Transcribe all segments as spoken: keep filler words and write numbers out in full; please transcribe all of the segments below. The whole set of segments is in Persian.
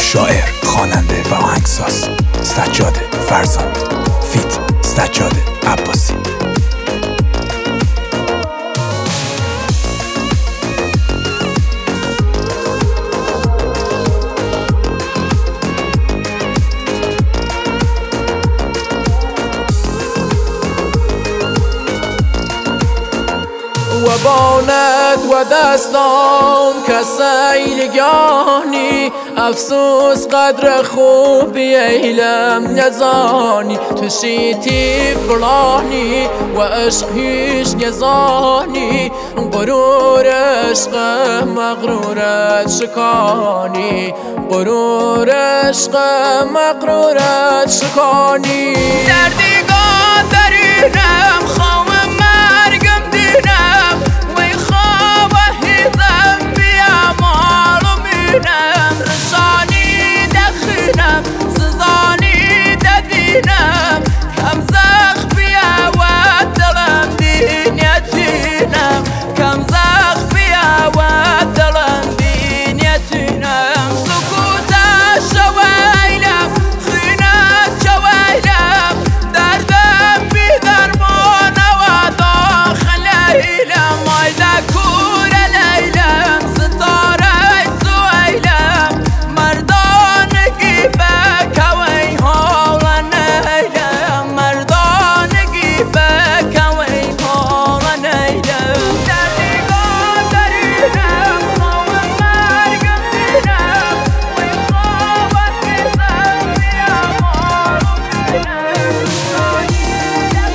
شاعر، خواننده و آهنگساز سجاد فرزانه فیت سجاد عباسی. و باند و دستام که سیلگانی افسوس قدر خوبی ایلم نزانی تو شیتی فلانی و عشق هیچ نزانی غرور عشق مغرورت شکانی غرور عشق مغرورت شکانی دردیگاه درینم خوام مرگم دینم وی خواب هیزم بیامال و بینم رشانی دخینم سزانی ددینم کم زخ بیا و دلم دینیتینم کم زخ بیا و دلم دینیتینم سکوت شویلم خینت شویلم دردم بی درمان و داخل ایلم مایده کور لیلم ستاره سویلم مردانگی بکوی حال نیلم مردانگی بکوی حال نیلم دردیگاه درینم خواب مرگم دینم وی خواب هیزم بیامال و بینم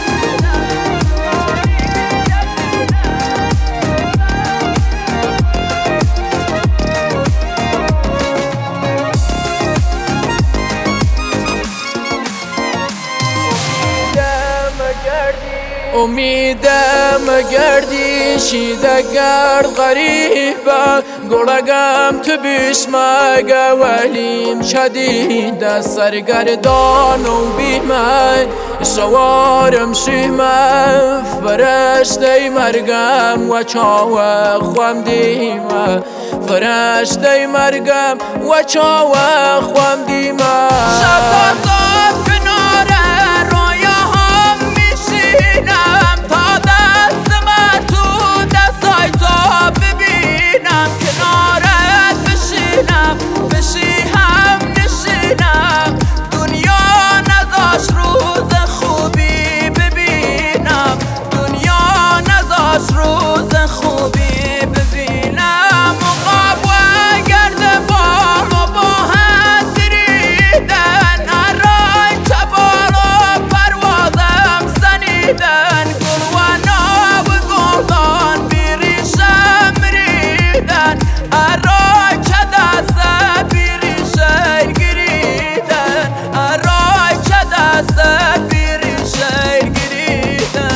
امیدم گردی شیده گرد غریبه گلگم تو بیشمگه ولیم شدیده سرگردان و بیمه شوارم شیمه فرشته مرگم و چاوه خوام دیمه فرشته مرگم و چاوه خوام دیمه شب تا صبح کناره رویاهم میشینم تا دست من تو دستای تو ببینم کنارت بشینم بشی هم نشینم دنیا نذاش روز خوبی ببینم دنیا نذاش روز خوبی ببینم مقاب و گرد بال و با هم دریدن هرای چبال و پروازم سنیدن گل و ناب گلدان بیریشم ریدن هرای چه دست بیریشه گریدن هرای چه دست بیریشه گریدن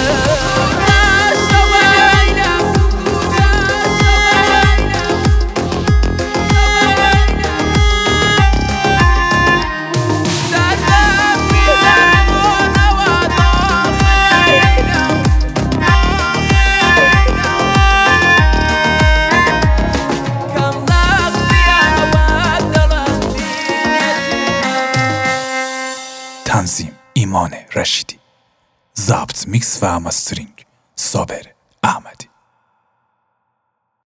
تنظیم ایمان رشیدی، ضبط میکس و مسترینگ صابر احمدی.